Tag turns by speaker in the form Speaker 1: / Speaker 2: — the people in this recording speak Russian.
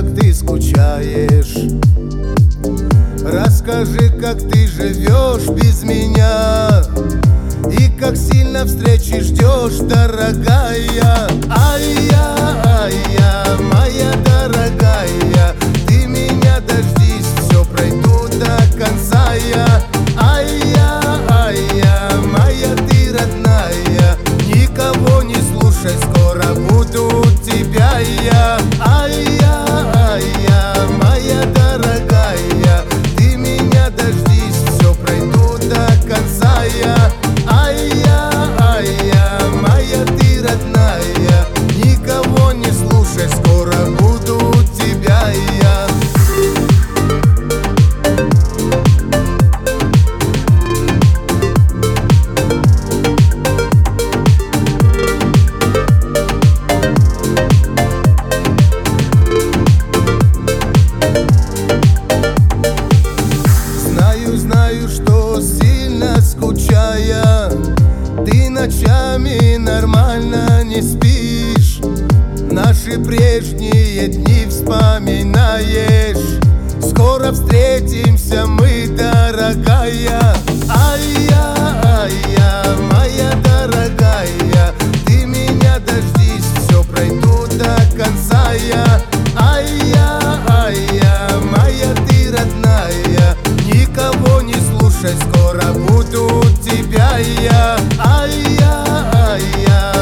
Speaker 1: как ты скучаешь. Расскажи, как ты живешь без меня, и как сильно встречи ждешь, дорогая. Ай-я, моя дорогая, ты меня дождись, все пройду до конца я. Ай-я, моя ты родная, никого не слушай, скоро буду у тебя я. Ай-я, моя дорогая, ты меня дождись, все пройду до конца я. Ай-я, моя ты родная, никого не слушай, скоро буду у тебя я. Знаю, что сильно скучая, ты ночами нормально не спишь. Наши прежние дни вспоминаешь. Скоро встретимся мы, дорогая. Ай-я, моя дорогая, ты меня дождись, все пройду до конца я. Ай-я, моя ты родная, никого не слушай, скоро буду у тебя я. Ай-я,